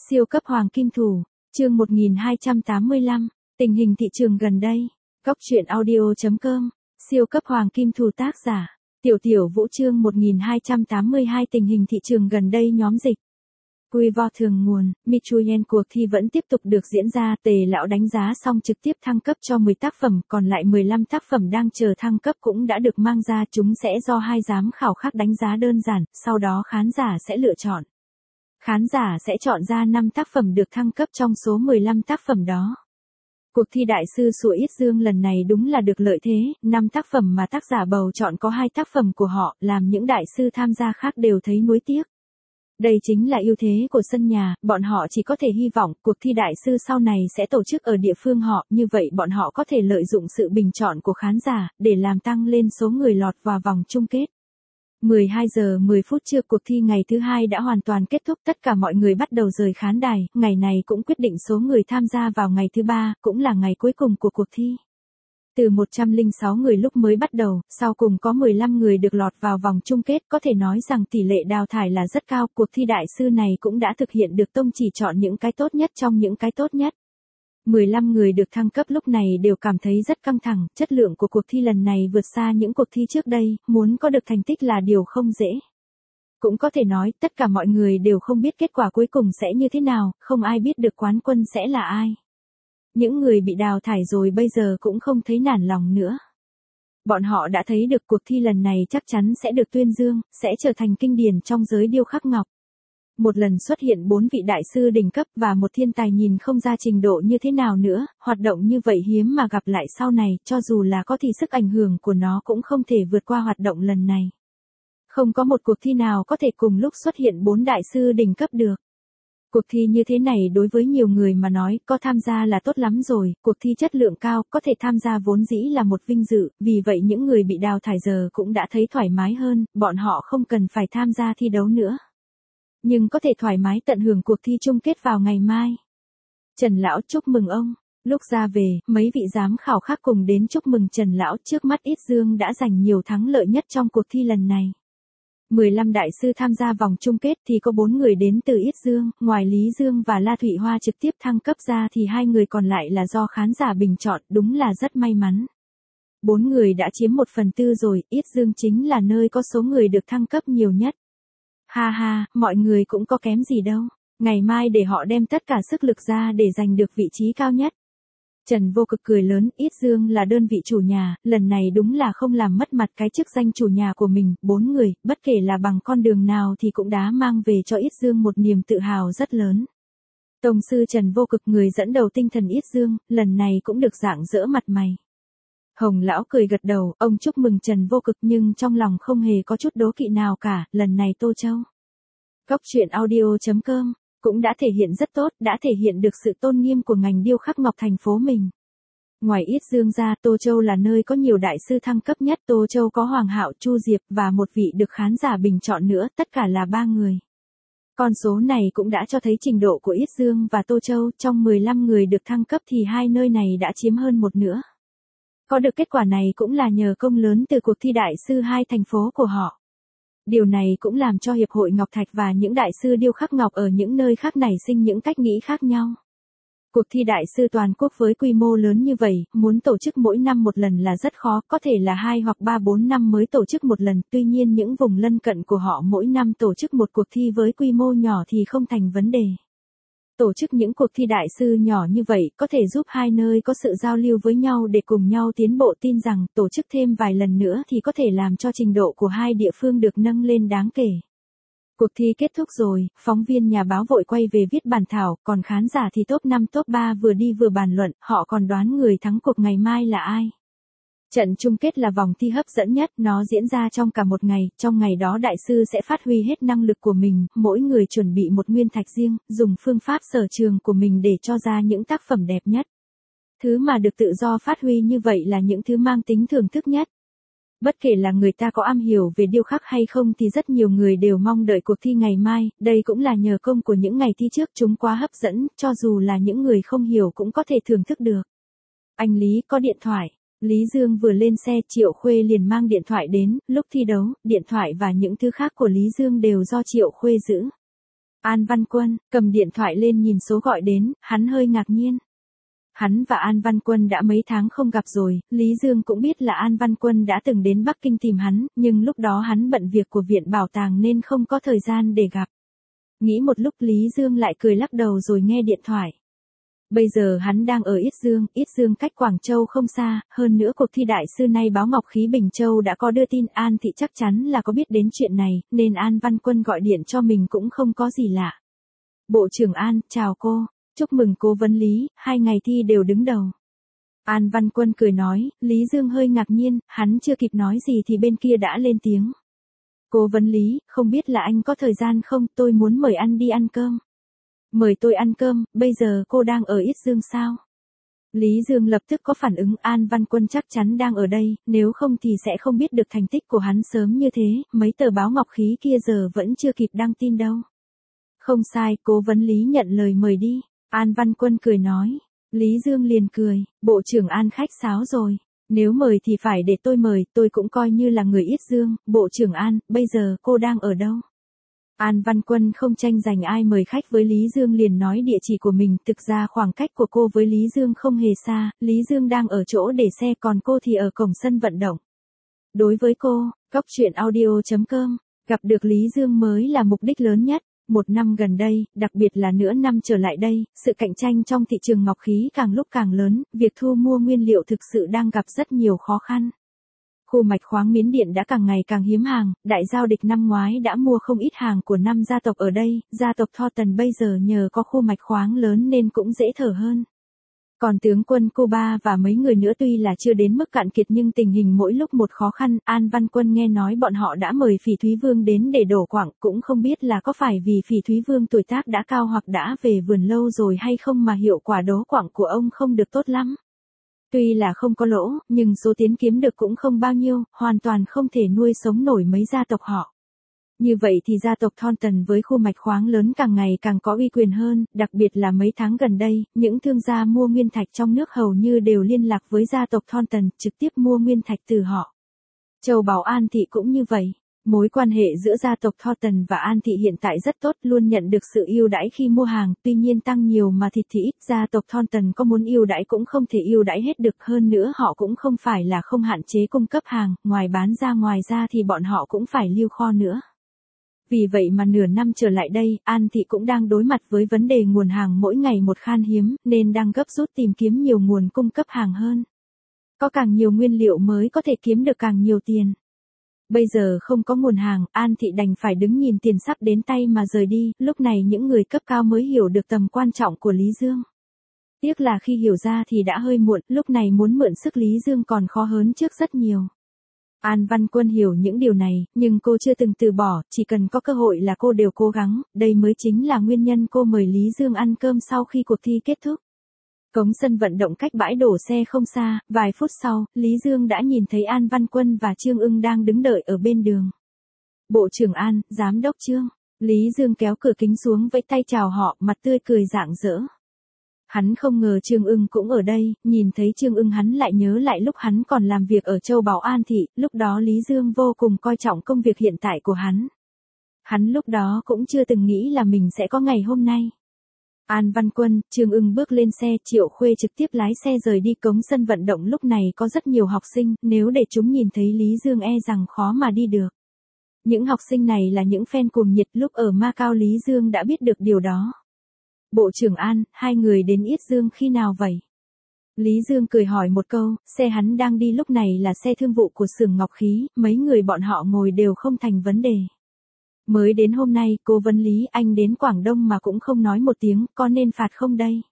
Siêu cấp hoàng kim thủ, chương 1285, tình hình thị trường gần đây. Góc truyện audio.com, siêu cấp hoàng kim thủ tác giả, Tiểu Tiểu Vũ chương 1282 tình hình thị trường gần đây nhóm dịch. Quy vo thường nguồn, Michuyen cuộc thi vẫn tiếp tục được diễn ra, Tề lão đánh giá xong trực tiếp thăng cấp cho 10 tác phẩm, còn lại 15 tác phẩm đang chờ thăng cấp cũng đã được mang ra, chúng sẽ do hai giám khảo khác đánh giá đơn giản, sau đó khán giả sẽ lựa chọn. Khán giả sẽ chọn ra 5 tác phẩm được thăng cấp trong số 15 tác phẩm đó. Cuộc thi đại sư Sủa Yết Dương lần này đúng là được lợi thế, 5 tác phẩm mà tác giả bầu chọn có 2 tác phẩm của họ, làm những đại sư tham gia khác đều thấy nuối tiếc. Đây chính là ưu thế của sân nhà, bọn họ chỉ có thể hy vọng cuộc thi đại sư sau này sẽ tổ chức ở địa phương họ, như vậy bọn họ có thể lợi dụng sự bình chọn của khán giả, để làm tăng lên số người lọt vào vòng chung kết. 12 giờ 10 phút trưa cuộc thi ngày thứ hai đã hoàn toàn kết thúc, tất cả mọi người bắt đầu rời khán đài, ngày này cũng quyết định số người tham gia vào ngày thứ ba, cũng là ngày cuối cùng của cuộc thi. Từ 106 người lúc mới bắt đầu, sau cùng có 15 người được lọt vào vòng chung kết, có thể nói rằng tỷ lệ đào thải là rất cao, cuộc thi đại sư này cũng đã thực hiện được tông chỉ chọn những cái tốt nhất trong những cái tốt nhất. 15 người được thăng cấp lúc này đều cảm thấy rất căng thẳng, chất lượng của cuộc thi lần này vượt xa những cuộc thi trước đây, muốn có được thành tích là điều không dễ. Cũng có thể nói, tất cả mọi người đều không biết kết quả cuối cùng sẽ như thế nào, không ai biết được quán quân sẽ là ai. Những người bị đào thải rồi bây giờ cũng không thấy nản lòng nữa. Bọn họ đã thấy được cuộc thi lần này chắc chắn sẽ được tuyên dương, sẽ trở thành kinh điển trong giới điêu khắc ngọc. Một lần xuất hiện 4 vị đại sư đỉnh cấp và một thiên tài nhìn không ra trình độ như thế nào nữa, hoạt động như vậy hiếm mà gặp lại sau này, cho dù là có thì sức ảnh hưởng của nó cũng không thể vượt qua hoạt động lần này. Không có một cuộc thi nào có thể cùng lúc xuất hiện 4 đại sư đỉnh cấp được. Cuộc thi như thế này đối với nhiều người mà nói, có tham gia là tốt lắm rồi, cuộc thi chất lượng cao, có thể tham gia vốn dĩ là một vinh dự, vì vậy những người bị đào thải giờ cũng đã thấy thoải mái hơn, bọn họ không cần phải tham gia thi đấu nữa. Nhưng có thể thoải mái tận hưởng cuộc thi chung kết vào ngày mai. Trần Lão chúc mừng ông. Lúc ra về, mấy vị giám khảo khác cùng đến chúc mừng Trần Lão, trước mắt Yết Dương đã giành nhiều thắng lợi nhất trong cuộc thi lần này. 15 đại sư tham gia vòng chung kết thì có 4 người đến từ Yết Dương, ngoài Lý Dương và La Thụy Hoa trực tiếp thăng cấp ra thì 2 người còn lại là do khán giả bình chọn, đúng là rất may mắn. 4 người đã chiếm 1/4 rồi, Yết Dương chính là nơi có số người được thăng cấp nhiều nhất. Ha ha, mọi người cũng có kém gì đâu, ngày mai để họ đem tất cả sức lực ra để giành được vị trí cao nhất. Trần Vô Cực cười lớn, Yết Dương là đơn vị chủ nhà, lần này đúng là không làm mất mặt cái chức danh chủ nhà của mình, 4 người, bất kể là bằng con đường nào thì cũng đã mang về cho Yết Dương một niềm tự hào rất lớn. Tông sư Trần Vô Cực người dẫn đầu tinh thần Yết Dương, lần này cũng được rạng rỡ mặt mày. Hồng Lão cười gật đầu, ông chúc mừng Trần Vô Cực nhưng trong lòng không hề có chút đố kỵ nào cả, lần này Tô Châu. Góc truyện audio.com cũng đã thể hiện rất tốt, đã thể hiện được sự tôn nghiêm của ngành điêu khắc ngọc thành phố mình. Ngoài Yết Dương ra, Tô Châu là nơi có nhiều đại sư thăng cấp nhất, Tô Châu có Hoàng Hạo, Chu Diệp và một vị được khán giả bình chọn nữa, tất cả là 3 người. Con số này cũng đã cho thấy trình độ của Yết Dương và Tô Châu, trong 15 người được thăng cấp thì 2 nơi này đã chiếm hơn một nửa. Có được kết quả này cũng là nhờ công lớn từ cuộc thi đại sư 2 thành phố của họ. Điều này cũng làm cho Hiệp hội Ngọc Thạch và những đại sư điêu khắc ngọc ở những nơi khác nảy sinh những cách nghĩ khác nhau. Cuộc thi đại sư toàn quốc với quy mô lớn như vậy, muốn tổ chức mỗi năm một lần là rất khó, có thể là 2 hoặc 3-4 năm mới tổ chức một lần, tuy nhiên những vùng lân cận của họ mỗi năm tổ chức một cuộc thi với quy mô nhỏ thì không thành vấn đề. Tổ chức những cuộc thi đại sư nhỏ như vậy có thể giúp hai nơi có sự giao lưu với nhau để cùng nhau tiến bộ, tin rằng tổ chức thêm vài lần nữa thì có thể làm cho trình độ của hai địa phương được nâng lên đáng kể. Cuộc thi kết thúc rồi, phóng viên nhà báo vội quay về viết bản thảo, còn khán giả thì top 5 top 3 vừa đi vừa bàn luận, họ còn đoán người thắng cuộc ngày mai là ai. Trận chung kết là vòng thi hấp dẫn nhất, nó diễn ra trong cả một ngày, trong ngày đó đại sư sẽ phát huy hết năng lực của mình, mỗi người chuẩn bị một nguyên thạch riêng, dùng phương pháp sở trường của mình để cho ra những tác phẩm đẹp nhất. Thứ mà được tự do phát huy như vậy là những thứ mang tính thưởng thức nhất. Bất kể là người ta có am hiểu về điêu khắc hay không thì rất nhiều người đều mong đợi cuộc thi ngày mai, đây cũng là nhờ công của những ngày thi trước, chúng quá hấp dẫn, cho dù là những người không hiểu cũng có thể thưởng thức được. Anh Lý có điện thoại. Lý Dương vừa lên xe, Triệu Khuê liền mang điện thoại đến, lúc thi đấu, điện thoại và những thứ khác của Lý Dương đều do Triệu Khuê giữ. An Văn Quân, cầm điện thoại lên nhìn số gọi đến, hắn hơi ngạc nhiên. Hắn và An Văn Quân đã mấy tháng không gặp rồi, Lý Dương cũng biết là An Văn Quân đã từng đến Bắc Kinh tìm hắn, nhưng lúc đó hắn bận việc của viện bảo tàng nên không có thời gian để gặp. Nghĩ một lúc Lý Dương lại cười lắc đầu rồi nghe điện thoại. Bây giờ hắn đang ở Yết Dương cách Quảng Châu không xa, hơn nữa cuộc thi đại sư nay báo Ngọc Khí Bình Châu đã có đưa tin An Thị chắc chắn là có biết đến chuyện này, nên An Văn Quân gọi điện cho mình cũng không có gì lạ. Bộ trưởng An, chào cô, chúc mừng cố vấn Lý, 2 ngày thi đều đứng đầu. An Văn Quân cười nói, Lý Dương hơi ngạc nhiên, hắn chưa kịp nói gì thì bên kia đã lên tiếng. Cố vấn Lý, không biết là anh có thời gian không, tôi muốn mời anh đi ăn cơm. Mời tôi ăn cơm, bây giờ cô đang ở Yết Dương sao? Lý Dương lập tức có phản ứng, An Văn Quân chắc chắn đang ở đây, nếu không thì sẽ không biết được thành tích của hắn sớm như thế, mấy tờ báo Ngọc Khí kia giờ vẫn chưa kịp đăng tin đâu. Không sai, cố vấn Lý nhận lời mời đi. An Văn Quân cười nói. Lý Dương liền cười, bộ trưởng An khách sáo rồi. Nếu mời thì phải để tôi mời, tôi cũng coi như là người Yết Dương. Bộ trưởng An, bây giờ cô đang ở đâu? An Văn Quân không tranh giành ai mời khách với Lý Dương liền nói địa chỉ của mình. Thực ra khoảng cách của cô với Lý Dương không hề xa, Lý Dương đang ở chỗ để xe còn cô thì ở cổng sân vận động. Đối với cô, coctruyện.audio.com, gặp được Lý Dương mới là mục đích lớn nhất. Một năm gần đây, đặc biệt là nửa năm trở lại đây, sự cạnh tranh trong thị trường ngọc khí càng lúc càng lớn, việc thu mua nguyên liệu thực sự đang gặp rất nhiều khó khăn. Khu mạch khoáng Miến Điện đã càng ngày càng hiếm hàng, đại giao địch năm ngoái đã mua không ít hàng của 5 gia tộc ở đây, gia tộc Thornton bây giờ nhờ có khu mạch khoáng lớn nên cũng dễ thở hơn. Còn tướng quân Cuba và mấy người nữa tuy là chưa đến mức cạn kiệt nhưng tình hình mỗi lúc một khó khăn, An Văn Quân nghe nói bọn họ đã mời Phỉ Thúy Vương đến để đổ quặng, cũng không biết là có phải vì Phỉ Thúy Vương tuổi tác đã cao hoặc đã về vườn lâu rồi hay không mà hiệu quả đố quặng của ông không được tốt lắm. Tuy là không có lỗ, nhưng số tiền kiếm được cũng không bao nhiêu, hoàn toàn không thể nuôi sống nổi mấy gia tộc họ. Như vậy thì gia tộc Thornton với khu mạch khoáng lớn càng ngày càng có uy quyền hơn, đặc biệt là mấy tháng gần đây, những thương gia mua nguyên thạch trong nước hầu như đều liên lạc với gia tộc Thornton, trực tiếp mua nguyên thạch từ họ. Châu báu An Thị cũng như vậy. Mối quan hệ giữa gia tộc Thornton và An Thị hiện tại rất tốt, luôn nhận được sự ưu đãi khi mua hàng, tuy nhiên tăng nhiều mà thịt thì ít, gia tộc Thornton có muốn ưu đãi cũng không thể ưu đãi hết được, hơn nữa họ cũng không phải là không hạn chế cung cấp hàng, ngoài bán ra ngoài ra thì bọn họ cũng phải lưu kho nữa. Vì vậy mà nửa năm trở lại đây, An Thị cũng đang đối mặt với vấn đề nguồn hàng mỗi ngày một khan hiếm, nên đang gấp rút tìm kiếm nhiều nguồn cung cấp hàng hơn. Có càng nhiều nguyên liệu mới có thể kiếm được càng nhiều tiền. Bây giờ không có nguồn hàng, An Thị đành phải đứng nhìn tiền sắp đến tay mà rời đi, lúc này những người cấp cao mới hiểu được tầm quan trọng của Lý Dương. Tiếc là khi hiểu ra thì đã hơi muộn, lúc này muốn mượn sức Lý Dương còn khó hơn trước rất nhiều. An Văn Quân hiểu những điều này, nhưng cô chưa từng từ bỏ, chỉ cần có cơ hội là cô đều cố gắng, đây mới chính là nguyên nhân cô mời Lý Dương ăn cơm sau khi cuộc thi kết thúc. Cổng sân vận động cách bãi đổ xe không xa, vài phút sau, Lý Dương đã nhìn thấy An Văn Quân và Trương Ưng đang đứng đợi ở bên đường. Bộ trưởng An, Giám đốc Trương. Lý Dương kéo cửa kính xuống vẫy tay chào họ, mặt tươi cười rạng rỡ. Hắn không ngờ Trương Ưng cũng ở đây, nhìn thấy Trương Ưng hắn lại nhớ lại lúc hắn còn làm việc ở Châu Báu An Thị, lúc đó Lý Dương vô cùng coi trọng công việc hiện tại của hắn. Hắn lúc đó cũng chưa từng nghĩ là mình sẽ có ngày hôm nay. An Văn Quân, Trương Ưng bước lên xe, Triệu Khuê trực tiếp lái xe rời đi. Cổng sân vận động lúc này có rất nhiều học sinh, nếu để chúng nhìn thấy Lý Dương e rằng khó mà đi được. Những học sinh này là những fan cuồng nhiệt, lúc ở Macau Lý Dương đã biết được điều đó. Bộ trưởng An, 2 người đến Yết Dương khi nào vậy? Lý Dương cười hỏi một câu, xe hắn đang đi lúc này là xe thương vụ của xưởng ngọc khí, mấy người bọn họ ngồi đều không thành vấn đề. Mới đến hôm nay, cố vấn Lý, anh đến Quảng Đông mà cũng không nói một tiếng, có nên phạt không đây?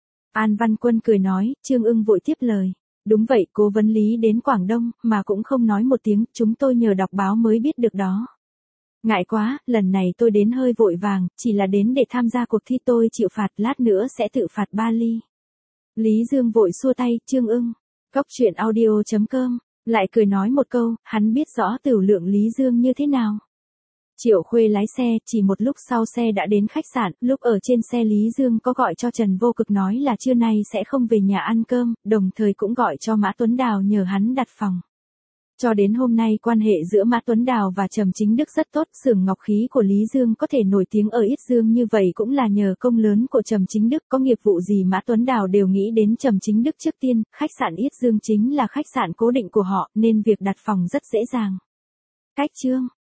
An Văn Quân cười nói, Trương Ưng vội tiếp lời. Đúng vậy, cố vấn Lý đến Quảng Đông, mà cũng không nói một tiếng, chúng tôi nhờ đọc báo mới biết được đó. Ngại quá, lần này tôi đến hơi vội vàng, chỉ là đến để tham gia cuộc thi, tôi chịu phạt, lát nữa sẽ tự phạt 3 ly. Lý Dương vội xua tay, Trương Ưng. Coctruyện.audio.com, lại cười nói một câu, hắn biết rõ tửu lượng Lý Dương như thế nào. Triệu Khuê lái xe, chỉ một lúc sau xe đã đến khách sạn, lúc ở trên xe Lý Dương có gọi cho Trần Vô Cực nói là trưa nay sẽ không về nhà ăn cơm, đồng thời cũng gọi cho Mã Tuấn Đào nhờ hắn đặt phòng. Cho đến hôm nay quan hệ giữa Mã Tuấn Đào và Trầm Chính Đức rất tốt, xưởng ngọc khí của Lý Dương có thể nổi tiếng ở Yết Dương như vậy cũng là nhờ công lớn của Trầm Chính Đức, có nghiệp vụ gì Mã Tuấn Đào đều nghĩ đến Trầm Chính Đức trước tiên, khách sạn Yết Dương chính là khách sạn cố định của họ nên việc đặt phòng rất dễ dàng. Cách chương